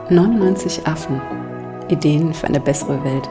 99 Affen. Ideen für eine bessere Welt.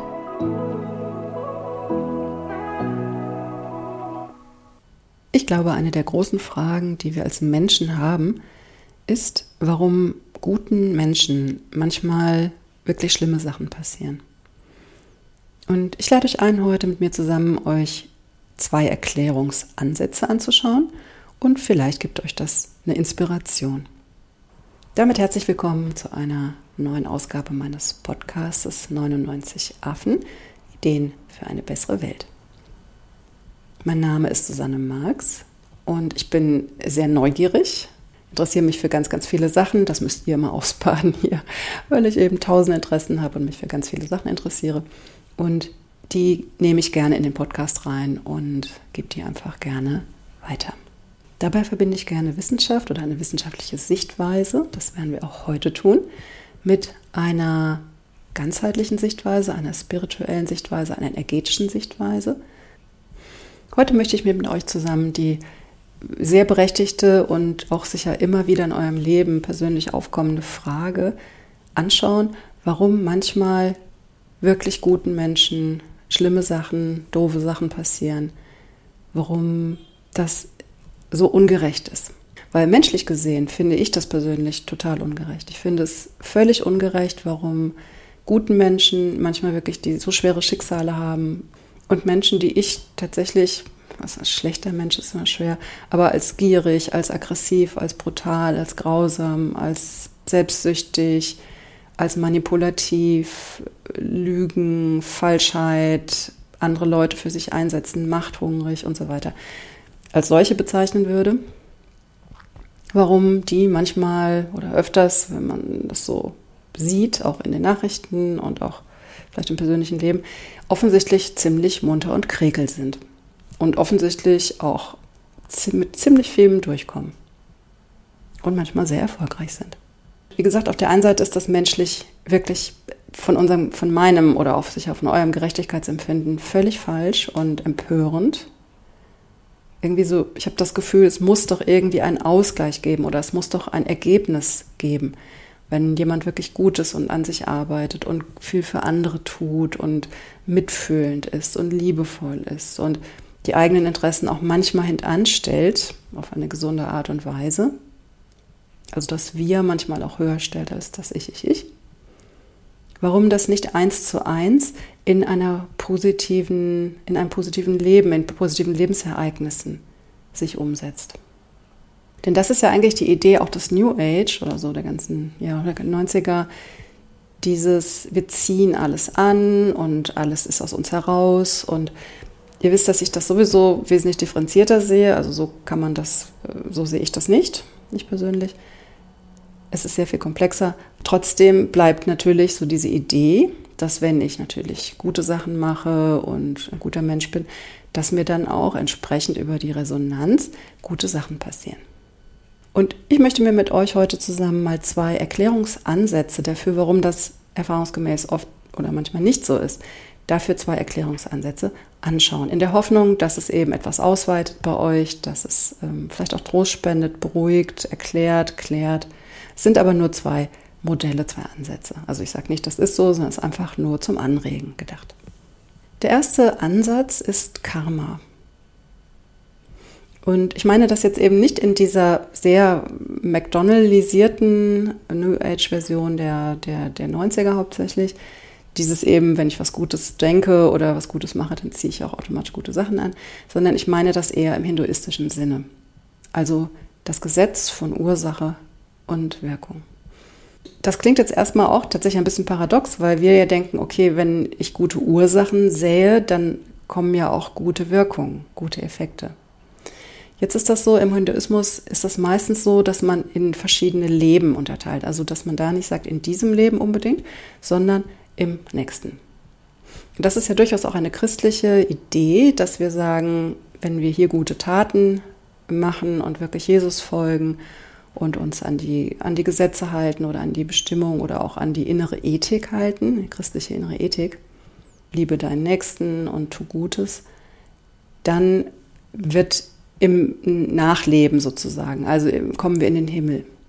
Ich glaube, eine der großen Fragen, die wir als Menschen haben, ist, warum guten Menschen manchmal wirklich schlimme Sachen passieren. Und ich lade euch ein, heute mit mir zusammen euch 2 Erklärungsansätze anzuschauen und vielleicht gibt euch das eine Inspiration. Damit herzlich willkommen zu einer neuen Ausgabe meines Podcasts 99 Affen, Ideen für eine bessere Welt. Mein Name ist Susanne Marx und ich bin sehr neugierig, interessiere mich für ganz, ganz viele Sachen. Das müsst ihr mal ausbaden hier, weil ich eben 1000 Interessen habe und mich für ganz viele Sachen interessiere. Und die nehme ich gerne in den Podcast rein und gebe die einfach gerne weiter. Dabei verbinde ich gerne Wissenschaft oder eine wissenschaftliche Sichtweise, das werden wir auch heute tun, mit einer ganzheitlichen Sichtweise, einer spirituellen Sichtweise, einer energetischen Sichtweise. Heute möchte ich mir mit euch zusammen die sehr berechtigte und auch sicher immer wieder in eurem Leben persönlich aufkommende Frage anschauen, warum manchmal wirklich guten Menschen schlimme Sachen, doofe Sachen passieren, warum das so ungerecht ist. Weil menschlich gesehen finde ich das persönlich total ungerecht. Ich finde es völlig ungerecht, warum guten Menschen manchmal wirklich die so schwere Schicksale haben und Menschen, die ich tatsächlich, was ein schlechter Mensch ist immer schwer, aber als gierig, als aggressiv, als brutal, als grausam, als selbstsüchtig, als manipulativ, Lügen, Falschheit, andere Leute für sich einsetzen, machthungrig und so weiter, als solche bezeichnen würde, warum die manchmal oder öfters, wenn man das so sieht, auch in den Nachrichten und auch vielleicht im persönlichen Leben, offensichtlich ziemlich munter und krekel sind und offensichtlich auch mit ziemlich vielem durchkommen und manchmal sehr erfolgreich sind. Wie gesagt, auf der einen Seite ist das menschlich wirklich von meinem oder auch sicher von eurem Gerechtigkeitsempfinden völlig falsch und empörend. Irgendwie so, ich habe das Gefühl, es muss doch irgendwie einen Ausgleich geben oder es muss doch ein Ergebnis geben, wenn jemand wirklich gut ist und an sich arbeitet und viel für andere tut und mitfühlend ist und liebevoll ist und die eigenen Interessen auch manchmal hintanstellt, auf eine gesunde Art und Weise. Also das Wir manchmal auch höher stellt als das Ich. Warum das nicht 1:1 in einem positiven Leben, in positiven Lebensereignissen sich umsetzt. Denn das ist ja eigentlich die Idee auch des New Age oder so der ganzen der 90er, dieses wir ziehen alles an und alles ist aus uns heraus und ihr wisst, dass ich das sowieso wesentlich differenzierter sehe, also so sehe ich das nicht persönlich. Es ist sehr viel komplexer. Trotzdem bleibt natürlich so diese Idee, dass wenn ich natürlich gute Sachen mache und ein guter Mensch bin, dass mir dann auch entsprechend über die Resonanz gute Sachen passieren. Und ich möchte mir mit euch heute zusammen mal 2 Erklärungsansätze dafür, warum das erfahrungsgemäß oft oder manchmal nicht so ist, dafür 2 Erklärungsansätze anschauen. In der Hoffnung, dass es eben etwas ausweitet bei euch, dass es vielleicht auch Trost spendet, beruhigt, erklärt, klärt. Es sind aber nur 2 Modelle, 2 Ansätze. Also ich sage nicht, das ist so, sondern es ist einfach nur zum Anregen gedacht. Der erste Ansatz ist Karma. Und ich meine das jetzt eben nicht in dieser sehr McDonaldisierten New Age-Version der 90er hauptsächlich. Dieses eben, wenn ich was Gutes denke oder was Gutes mache, dann ziehe ich auch automatisch gute Sachen an. Sondern ich meine das eher im hinduistischen Sinne. Also das Gesetz von Ursache und Wirkung. Das klingt jetzt erstmal auch tatsächlich ein bisschen paradox, weil wir ja denken, okay, wenn ich gute Ursachen sähe, dann kommen ja auch gute Wirkungen, gute Effekte. Jetzt ist das so, im Hinduismus ist das meistens so, dass man in verschiedene Leben unterteilt. Also dass man da nicht sagt, in diesem Leben unbedingt, sondern im nächsten. Und das ist ja durchaus auch eine christliche Idee, dass wir sagen, wenn wir hier gute Taten machen und wirklich Jesus folgen und uns an die Gesetze halten oder an die Bestimmung oder auch an die innere Ethik halten, die christliche innere Ethik, liebe deinen Nächsten und tu Gutes, dann wird im Nachleben sozusagen, also kommen wir in den Himmel.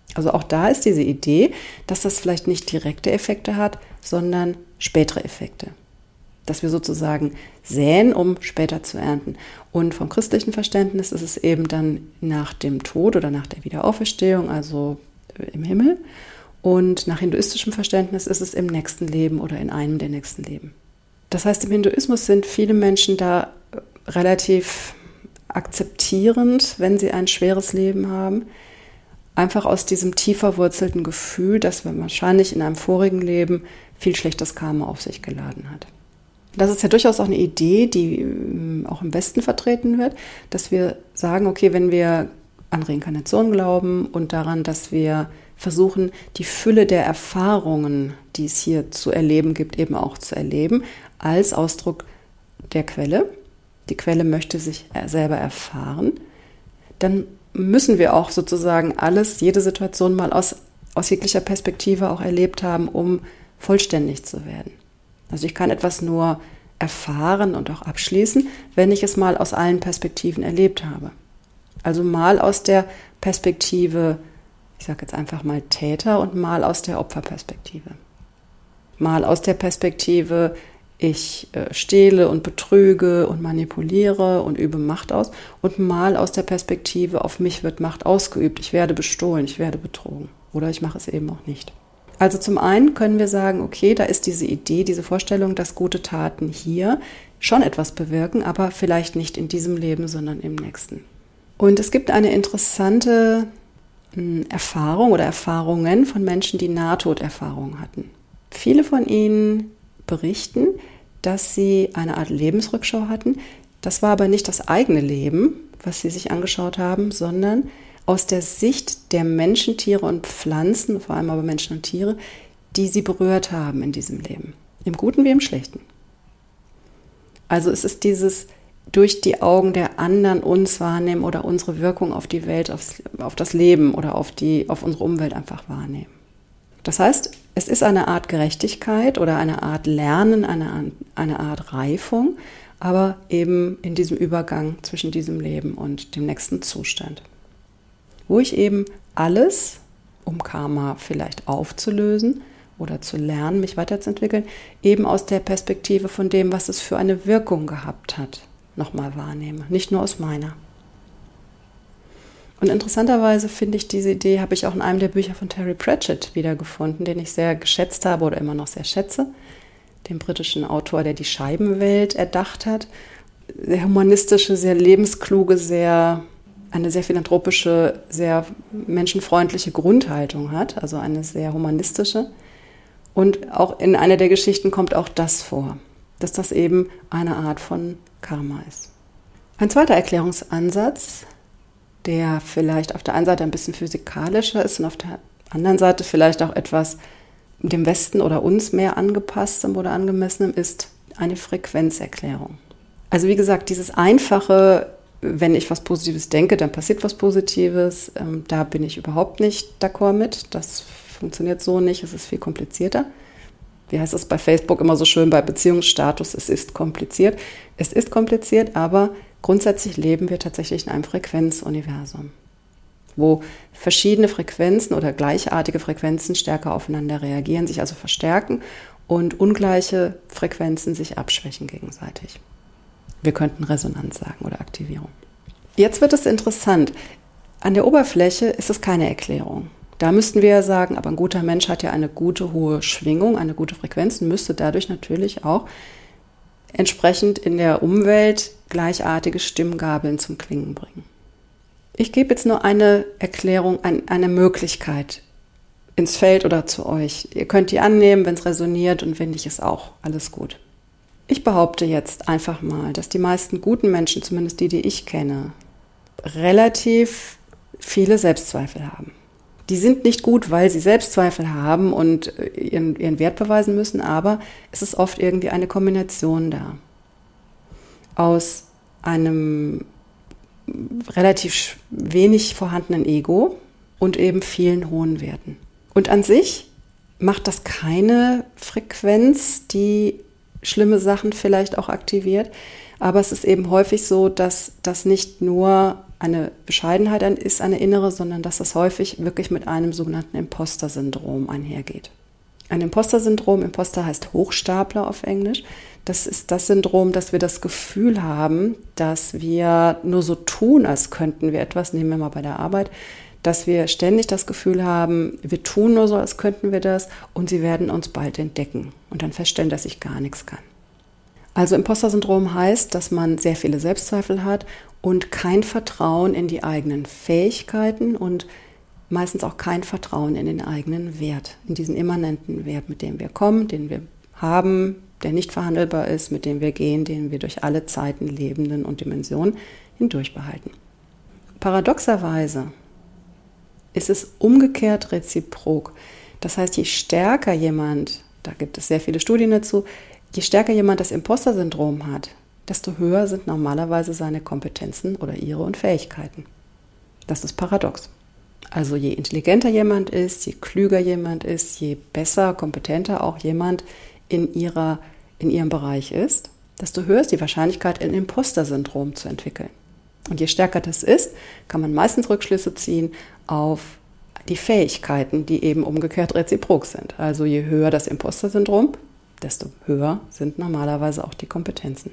Also auch da ist diese Idee, dass das vielleicht nicht direkte Effekte hat, sondern spätere Effekte. Dass wir sozusagen säen, um später zu ernten. Und vom christlichen Verständnis ist es eben dann nach dem Tod oder nach der Wiederauferstehung, also im Himmel. Und nach hinduistischem Verständnis ist es im nächsten Leben oder in einem der nächsten Leben. Das heißt, im Hinduismus sind viele Menschen da relativ akzeptierend, wenn sie ein schweres Leben haben. Einfach aus diesem tief verwurzelten Gefühl, dass man wahrscheinlich in einem vorigen Leben viel schlechtes Karma auf sich geladen hat. Das ist ja durchaus auch eine Idee, die auch im Westen vertreten wird, dass wir sagen, okay, wenn wir an Reinkarnation glauben und daran, dass wir versuchen, die Fülle der Erfahrungen, die es hier zu erleben gibt, eben auch zu erleben, als Ausdruck der Quelle. Die Quelle möchte sich selber erfahren. Dann müssen wir auch sozusagen jede Situation mal aus jeglicher Perspektive auch erlebt haben, um vollständig zu werden. Also ich kann etwas nur erfahren und auch abschließen, wenn ich es mal aus allen Perspektiven erlebt habe. Also mal aus der Perspektive, ich sage jetzt einfach mal Täter, und mal aus der Opferperspektive. Mal aus der Perspektive, ich stehle und betrüge und manipuliere und übe Macht aus, und mal aus der Perspektive, auf mich wird Macht ausgeübt, ich werde bestohlen, ich werde betrogen oder ich mache es eben auch nicht. Also zum einen können wir sagen, okay, da ist diese Idee, diese Vorstellung, dass gute Taten hier schon etwas bewirken, aber vielleicht nicht in diesem Leben, sondern im nächsten. Und es gibt eine interessante Erfahrung oder Erfahrungen von Menschen, die Nahtoderfahrungen hatten. Viele von ihnen berichten, dass sie eine Art Lebensrückschau hatten. Das war aber nicht das eigene Leben, was sie sich angeschaut haben, sondern aus der Sicht der Menschen, Tiere und Pflanzen, vor allem aber Menschen und Tiere, die sie berührt haben in diesem Leben. Im Guten wie im Schlechten. Also es ist dieses durch die Augen der anderen uns wahrnehmen oder unsere Wirkung auf die Welt, auf das Leben oder auf unsere Umwelt einfach wahrnehmen. Das heißt, es ist eine Art Gerechtigkeit oder eine Art Lernen, eine Art Reifung, aber eben in diesem Übergang zwischen diesem Leben und dem nächsten Zustand. Wo ich eben alles, um Karma vielleicht aufzulösen oder zu lernen, mich weiterzuentwickeln, eben aus der Perspektive von dem, was es für eine Wirkung gehabt hat, nochmal wahrnehme, nicht nur aus meiner. Und interessanterweise finde ich, diese Idee habe ich auch in einem der Bücher von Terry Pratchett wiedergefunden, den ich sehr geschätzt habe oder immer noch sehr schätze, dem britischen Autor, der die Scheibenwelt erdacht hat. Sehr humanistische, sehr lebenskluge, eine sehr philanthropische, sehr menschenfreundliche Grundhaltung hat, also eine sehr humanistische. Und auch in einer der Geschichten kommt auch das vor, dass das eben eine Art von Karma ist. Ein zweiter Erklärungsansatz, der vielleicht auf der einen Seite ein bisschen physikalischer ist und auf der anderen Seite vielleicht auch etwas dem Westen oder uns mehr angepasstem oder angemessenem, ist eine Frequenzerklärung. Also wie gesagt, dieses einfache, wenn ich was Positives denke, dann passiert was Positives, da bin ich überhaupt nicht d'accord mit. Das funktioniert so nicht, es ist viel komplizierter. Wie heißt es bei Facebook immer so schön bei Beziehungsstatus, es ist kompliziert. Es ist kompliziert, aber grundsätzlich leben wir tatsächlich in einem Frequenzuniversum, wo verschiedene Frequenzen oder gleichartige Frequenzen stärker aufeinander reagieren, sich also verstärken und ungleiche Frequenzen sich abschwächen gegenseitig. Wir könnten Resonanz sagen oder Aktivierung. Jetzt wird es interessant. An der Oberfläche ist es keine Erklärung. Da müssten wir ja sagen, aber ein guter Mensch hat ja eine gute hohe Schwingung, eine gute Frequenz und müsste dadurch natürlich auch entsprechend in der Umwelt gleichartige Stimmgabeln zum Klingen bringen. Ich gebe jetzt nur eine Erklärung, eine Möglichkeit ins Feld oder zu euch. Ihr könnt die annehmen, wenn es resoniert, und wenn nicht, ist auch alles gut. Ich behaupte jetzt einfach mal, dass die meisten guten Menschen, zumindest die ich kenne, relativ viele Selbstzweifel haben. Die sind nicht gut, weil sie Selbstzweifel haben und ihren Wert beweisen müssen, aber es ist oft irgendwie eine Kombination da. Aus einem relativ wenig vorhandenen Ego und eben vielen hohen Werten. Und an sich macht das keine Frequenz, die schlimme Sachen vielleicht auch aktiviert, aber es ist eben häufig so, dass das nicht nur eine Bescheidenheit ist, eine innere, sondern dass das häufig wirklich mit einem sogenannten Imposter-Syndrom einhergeht. Ein Imposter-Syndrom, Imposter heißt Hochstapler auf Englisch, das ist das Syndrom, dass wir das Gefühl haben, dass wir nur so tun, als könnten wir etwas, nehmen wir mal bei der Arbeit, dass wir ständig das Gefühl haben, wir tun nur so, als könnten wir das und sie werden uns bald entdecken und dann feststellen, dass ich gar nichts kann. Also Imposter-Syndrom heißt, dass man sehr viele Selbstzweifel hat und kein Vertrauen in die eigenen Fähigkeiten und meistens auch kein Vertrauen in den eigenen Wert, in diesen immanenten Wert, mit dem wir kommen, den wir haben, der nicht verhandelbar ist, mit dem wir gehen, den wir durch alle Zeiten, Lebenden und Dimensionen hindurch behalten. Paradoxerweise ist es umgekehrt reziprok. Das heißt, je stärker jemand, da gibt es sehr viele Studien dazu, je stärker jemand das Imposter-Syndrom hat, desto höher sind normalerweise seine Kompetenzen oder ihre und Fähigkeiten. Das ist paradox. Also je intelligenter jemand ist, je klüger jemand ist, je besser, kompetenter auch jemand in ihrem Bereich ist, desto höher ist die Wahrscheinlichkeit, ein Imposter-Syndrom zu entwickeln. Und je stärker das ist, kann man meistens Rückschlüsse ziehen auf die Fähigkeiten, die eben umgekehrt reziprok sind. Also je höher das Imposter-Syndrom, desto höher sind normalerweise auch die Kompetenzen.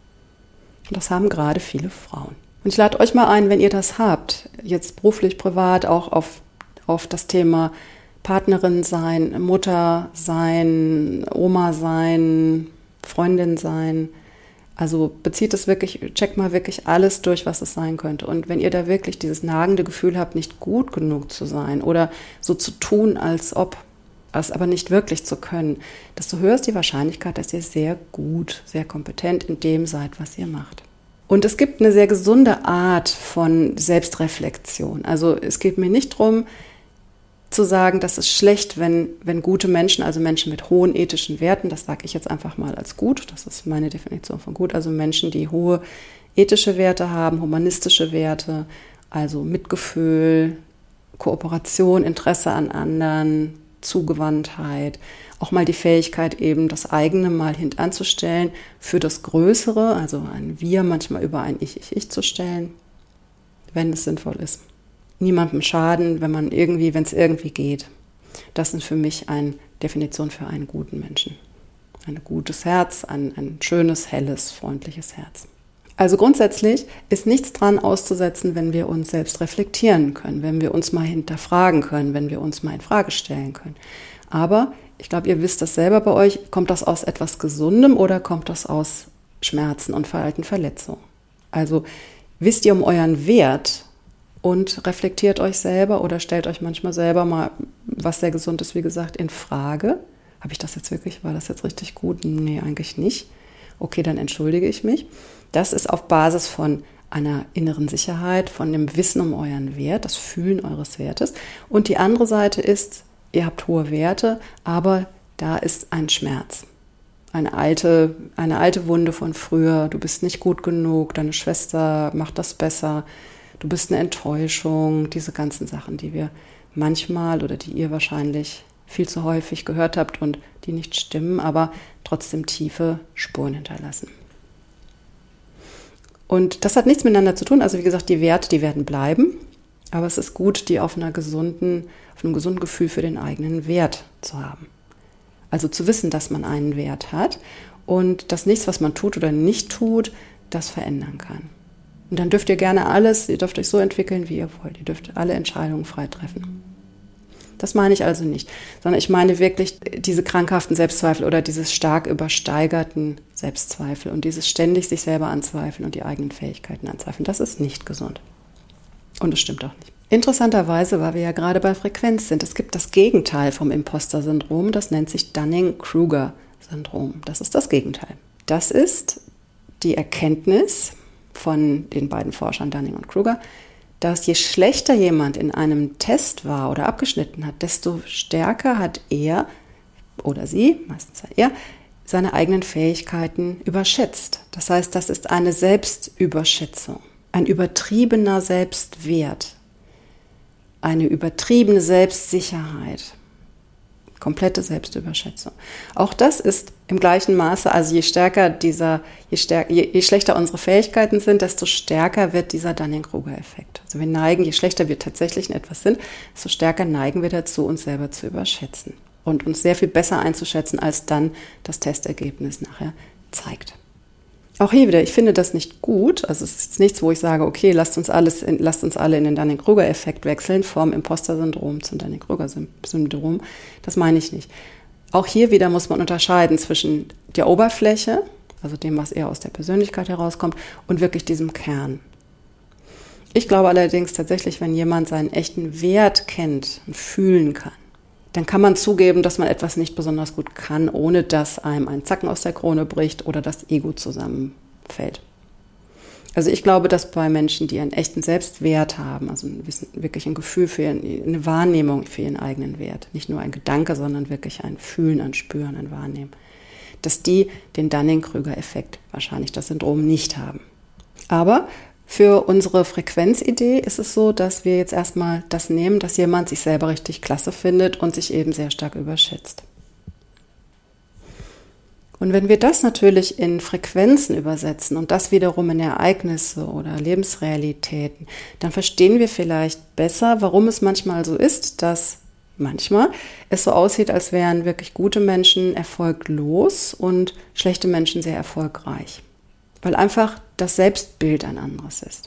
Und das haben gerade viele Frauen. Und ich lade euch mal ein, wenn ihr das habt, jetzt beruflich, privat, auch auf das Thema Partnerin sein, Mutter sein, Oma sein, Freundin sein. Also bezieht es wirklich, checkt mal wirklich alles durch, was es sein könnte. Und wenn ihr da wirklich dieses nagende Gefühl habt, nicht gut genug zu sein oder so zu tun, als ob, es aber nicht wirklich zu können, desto höher ist die Wahrscheinlichkeit, dass ihr sehr gut, sehr kompetent in dem seid, was ihr macht. Und es gibt eine sehr gesunde Art von Selbstreflexion. Also es geht mir nicht darum, zu sagen, das ist schlecht, wenn gute Menschen, also Menschen mit hohen ethischen Werten, das sage ich jetzt einfach mal als gut, das ist meine Definition von gut, also Menschen, die hohe ethische Werte haben, humanistische Werte, also Mitgefühl, Kooperation, Interesse an anderen, Zugewandtheit, auch mal die Fähigkeit eben das eigene mal hintanzustellen für das Größere, also ein Wir manchmal über ein Ich zu stellen, wenn es sinnvoll ist. Niemandem schaden, wenn es irgendwie geht. Das sind für mich eine Definition für einen guten Menschen. Ein gutes Herz, ein schönes, helles, freundliches Herz. Also grundsätzlich ist nichts dran auszusetzen, wenn wir uns selbst reflektieren können, wenn wir uns mal hinterfragen können, wenn wir uns mal in Frage stellen können. Aber ich glaube, ihr wisst das selber bei euch, kommt das aus etwas Gesundem oder kommt das aus Schmerzen und alten Verletzungen? Also wisst ihr um euren Wert und reflektiert euch selber oder stellt euch manchmal selber mal, was sehr gesund ist, wie gesagt, in Frage. Habe ich das jetzt wirklich, war das jetzt richtig gut? Nee, eigentlich nicht. Okay, dann entschuldige ich mich. Das ist auf Basis von einer inneren Sicherheit, von dem Wissen um euren Wert, das Fühlen eures Wertes. Und die andere Seite ist, ihr habt hohe Werte, aber da ist ein Schmerz. Eine alte Wunde von früher, du bist nicht gut genug, deine Schwester macht das besser, du bist eine Enttäuschung, diese ganzen Sachen, die wir manchmal oder die ihr wahrscheinlich viel zu häufig gehört habt und die nicht stimmen, aber trotzdem tiefe Spuren hinterlassen. Und das hat nichts miteinander zu tun. Also wie gesagt, die Werte, die werden bleiben. Aber es ist gut, die auf einem gesunden Gefühl für den eigenen Wert zu haben. Also zu wissen, dass man einen Wert hat und dass nichts, was man tut oder nicht tut, das verändern kann. Und dann dürft ihr gerne ihr dürft euch so entwickeln, wie ihr wollt. Ihr dürft alle Entscheidungen frei treffen. Das meine ich also nicht, sondern ich meine wirklich diese krankhaften Selbstzweifel oder dieses stark übersteigerten Selbstzweifel und dieses ständig sich selber anzweifeln und die eigenen Fähigkeiten anzweifeln. Das ist nicht gesund. Und es stimmt auch nicht. Interessanterweise, weil wir ja gerade bei Frequenz sind, es gibt das Gegenteil vom Imposter-Syndrom, das nennt sich Dunning-Kruger-Syndrom. Das ist das Gegenteil. Das ist die Erkenntnis von den beiden Forschern Dunning und Kruger, dass je schlechter jemand in einem Test war oder abgeschnitten hat, desto stärker hat er oder sie, meistens er, seine eigenen Fähigkeiten überschätzt. Das heißt, das ist eine Selbstüberschätzung, ein übertriebener Selbstwert, eine übertriebene Selbstsicherheit. Komplette Selbstüberschätzung. Auch das ist im gleichen Maße, also je schlechter unsere Fähigkeiten sind, desto stärker wird dieser Dunning-Kruger-Effekt. Also wir neigen, je schlechter wir tatsächlich in etwas sind, desto stärker neigen wir dazu, uns selber zu überschätzen und uns sehr viel besser einzuschätzen, als dann das Testergebnis nachher zeigt. Auch hier wieder, ich finde das nicht gut. Also es ist nichts, wo ich sage, okay, lasst uns alle in den Dunning-Kruger-Effekt wechseln, vom Imposter-Syndrom zum Dunning-Kruger-Syndrom. Das meine ich nicht. Auch hier wieder muss man unterscheiden zwischen der Oberfläche, also dem, was eher aus der Persönlichkeit herauskommt, und wirklich diesem Kern. Ich glaube allerdings tatsächlich, wenn jemand seinen echten Wert kennt und fühlen kann, dann kann man zugeben, dass man etwas nicht besonders gut kann, ohne dass einem ein Zacken aus der Krone bricht oder das Ego zusammenfällt. Also ich glaube, dass bei Menschen, die einen echten Selbstwert haben, also wirklich ein Gefühl eine Wahrnehmung für ihren eigenen Wert, nicht nur ein Gedanke, sondern wirklich ein Fühlen, ein Spüren, ein Wahrnehmen, dass die den Dunning-Kruger-Effekt, wahrscheinlich das Syndrom, nicht haben. Aber für unsere Frequenzidee ist es so, dass wir jetzt erstmal das nehmen, dass jemand sich selber richtig klasse findet und sich eben sehr stark überschätzt. Und wenn wir das natürlich in Frequenzen übersetzen und das wiederum in Ereignisse oder Lebensrealitäten, dann verstehen wir vielleicht besser, warum es manchmal so ist, dass manchmal es so aussieht, als wären wirklich gute Menschen erfolglos und schlechte Menschen sehr erfolgreich. Weil einfach das Selbstbild ein anderes ist.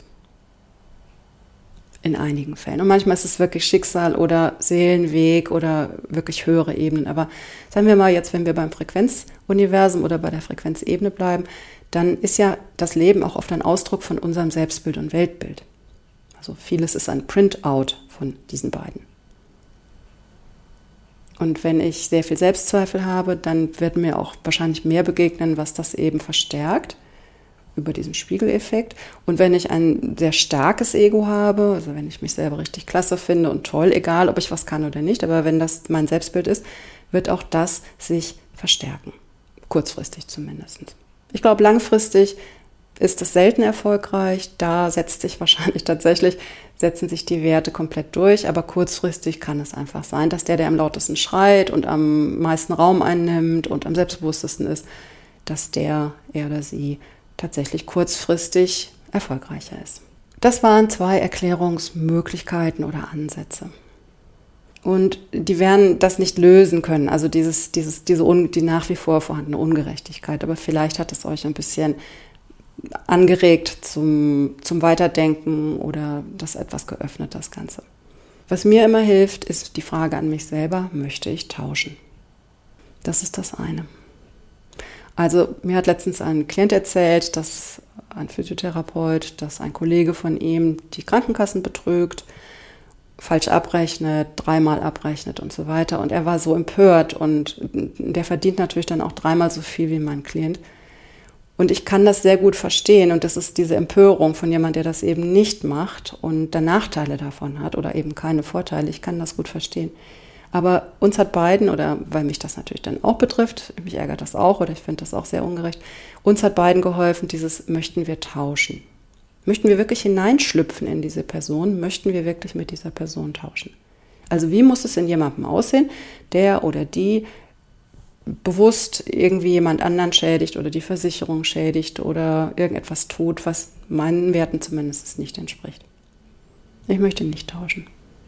In einigen Fällen. Und manchmal ist es wirklich Schicksal oder Seelenweg oder wirklich höhere Ebenen. Aber sagen wir mal jetzt, wenn wir beim Frequenzuniversum oder bei der Frequenzebene bleiben, dann ist ja das Leben auch oft ein Ausdruck von unserem Selbstbild und Weltbild. Also vieles ist ein Printout von diesen beiden. Und wenn ich sehr viel Selbstzweifel habe, dann wird mir auch wahrscheinlich mehr begegnen, was das eben verstärkt, über diesen Spiegeleffekt. Und wenn ich ein sehr starkes Ego habe, also wenn ich mich selber richtig klasse finde und toll, egal ob ich was kann oder nicht, aber wenn das mein Selbstbild ist, wird auch das sich verstärken. Kurzfristig zumindest. Ich glaube, langfristig ist es selten erfolgreich. Da setzen sich die Werte komplett durch, aber kurzfristig kann es einfach sein, dass der am lautesten schreit und am meisten Raum einnimmt und am selbstbewusstesten ist, dass er oder sie tatsächlich kurzfristig erfolgreicher ist. Das waren 2 Erklärungsmöglichkeiten oder Ansätze. Und die werden das nicht lösen können, also die nach wie vor vorhandene Ungerechtigkeit. Aber vielleicht hat es euch ein bisschen angeregt zum Weiterdenken oder das etwas geöffnet, das Ganze. Was mir immer hilft, ist die Frage an mich selber, möchte ich tauschen? Das ist das eine. Also mir hat letztens ein Klient erzählt, dass ein Physiotherapeut, dass ein Kollege von ihm die Krankenkassen betrügt, falsch abrechnet, 3-mal abrechnet und so weiter. Und er war so empört und der verdient natürlich dann auch 3-mal so viel wie mein Klient. Und ich kann das sehr gut verstehen und das ist diese Empörung von jemandem, der das eben nicht macht und dann Nachteile davon hat oder eben keine Vorteile. Ich kann das gut verstehen. Aber uns hat beiden, oder weil mich das natürlich dann auch betrifft, mich ärgert das auch oder ich finde das auch sehr ungerecht, uns hat beiden geholfen, möchten wir tauschen. Möchten wir wirklich hineinschlüpfen in diese Person? Möchten wir wirklich mit dieser Person tauschen? Also wie muss es in jemandem aussehen, der oder die bewusst irgendwie jemand anderen schädigt oder die Versicherung schädigt oder irgendetwas tut, was meinen Werten zumindest nicht entspricht? Ich möchte nicht tauschen.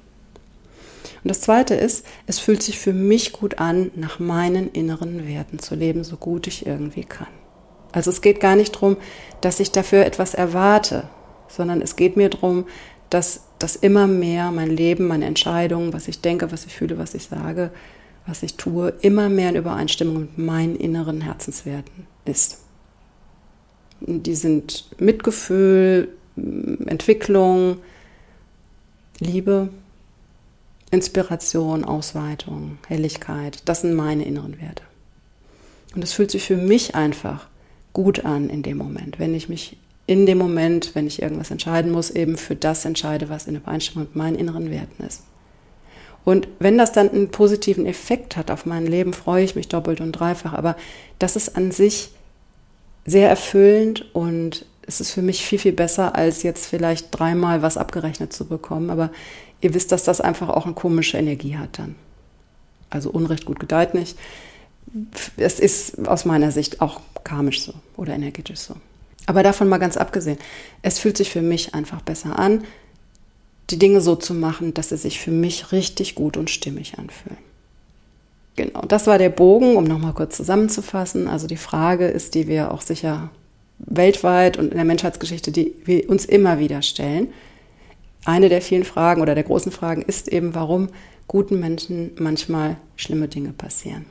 Und das Zweite ist, es fühlt sich für mich gut an, nach meinen inneren Werten zu leben, so gut ich irgendwie kann. Also es geht gar nicht darum, dass ich dafür etwas erwarte, sondern es geht mir darum, dass das immer mehr mein Leben, meine Entscheidungen, was ich denke, was ich fühle, was ich sage, was ich tue, immer mehr in Übereinstimmung mit meinen inneren Herzenswerten ist. Und die sind Mitgefühl, Entwicklung, Liebe, Inspiration, Ausweitung, Helligkeit, das sind meine inneren Werte. Und es fühlt sich für mich einfach gut an in dem Moment, wenn ich mich in dem Moment, wenn ich irgendwas entscheiden muss, eben für das entscheide, was in Übereinstimmung mit meinen inneren Werten ist. Und wenn das dann einen positiven Effekt hat auf mein Leben, freue ich mich doppelt und dreifach, aber das ist an sich sehr erfüllend und es ist für mich viel, viel besser, als jetzt vielleicht 3-mal was abgerechnet zu bekommen, aber ihr wisst, dass das einfach auch eine komische Energie hat dann. Also Unrecht gut gedeiht nicht. Es ist aus meiner Sicht auch karmisch so oder energetisch so. Aber davon mal ganz abgesehen, es fühlt sich für mich einfach besser an, die Dinge so zu machen, dass sie sich für mich richtig gut und stimmig anfühlen. Genau, das war der Bogen, um nochmal kurz zusammenzufassen. Also die Frage ist, die wir auch sicher weltweit und in der Menschheitsgeschichte, die wir uns immer wieder stellen. Eine der vielen Fragen oder der großen Fragen ist eben, warum guten Menschen manchmal schlimme Dinge passieren.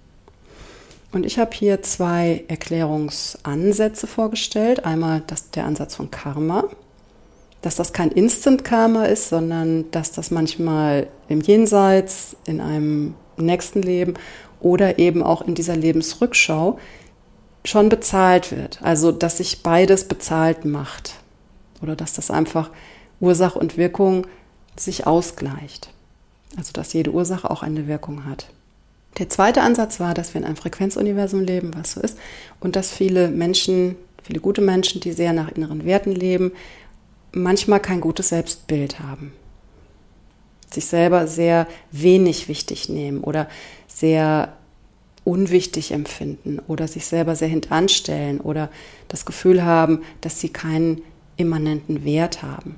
Und ich habe hier 2 Erklärungsansätze vorgestellt. Einmal der Ansatz von Karma, dass das kein Instant-Karma ist, sondern dass das manchmal im Jenseits, in einem nächsten Leben oder eben auch in dieser Lebensrückschau schon bezahlt wird. Also dass sich beides bezahlt macht oder dass das einfach Ursache und Wirkung sich ausgleicht. Also dass jede Ursache auch eine Wirkung hat. Der zweite Ansatz war, dass wir in einem Frequenzuniversum leben, was so ist, und dass viele Menschen, viele gute Menschen, die sehr nach inneren Werten leben, manchmal kein gutes Selbstbild haben. Sich selber sehr wenig wichtig nehmen oder sehr unwichtig empfinden oder sich selber sehr hintanstellen oder das Gefühl haben, dass sie keinen immanenten Wert haben.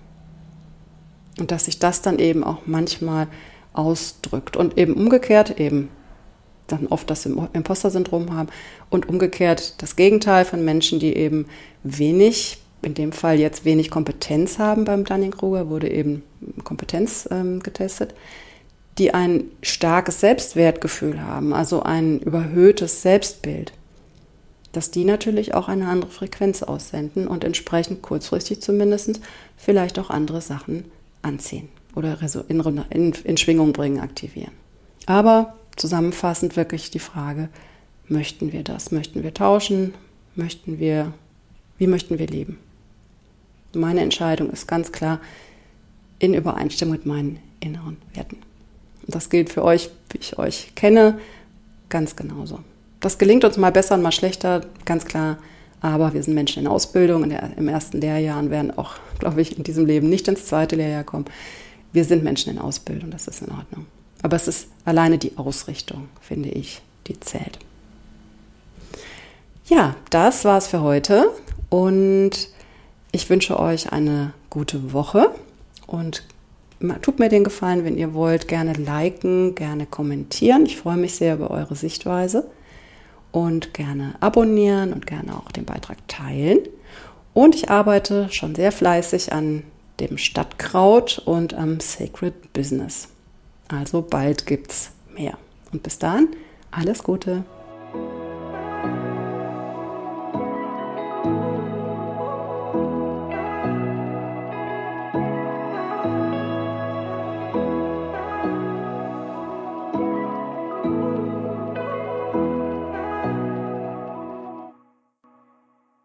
Und dass sich das dann eben auch manchmal ausdrückt und eben umgekehrt eben dann oft das Imposter-Syndrom haben und umgekehrt das Gegenteil von Menschen, die eben wenig, in dem Fall jetzt wenig Kompetenz haben beim Dunning-Kruger, wurde eben Kompetenz getestet, die ein starkes Selbstwertgefühl haben, also ein überhöhtes Selbstbild, dass die natürlich auch eine andere Frequenz aussenden und entsprechend kurzfristig zumindest vielleicht auch andere Sachen anziehen oder in Schwingung bringen, aktivieren. Aber zusammenfassend wirklich die Frage, möchten wir das? Möchten wir tauschen? Wie möchten wir leben? Meine Entscheidung ist ganz klar in Übereinstimmung mit meinen inneren Werten. Und das gilt für euch, wie ich euch kenne, ganz genauso. Das gelingt uns mal besser und mal schlechter, ganz klar. Aber wir sind Menschen in Ausbildung. Im ersten Lehrjahr und werden auch, glaube ich, in diesem Leben nicht ins zweite Lehrjahr kommen. Wir sind Menschen in Ausbildung, das ist in Ordnung. Aber es ist alleine die Ausrichtung, finde ich, die zählt. Ja, das war's für heute und ich wünsche euch eine gute Woche und tut mir den Gefallen, wenn ihr wollt, gerne liken, gerne kommentieren. Ich freue mich sehr über eure Sichtweise und gerne abonnieren und gerne auch den Beitrag teilen. Und ich arbeite schon sehr fleißig an dem Stadtkraut und am Sacred Business. Also bald gibt's mehr. Und bis dahin, alles Gute.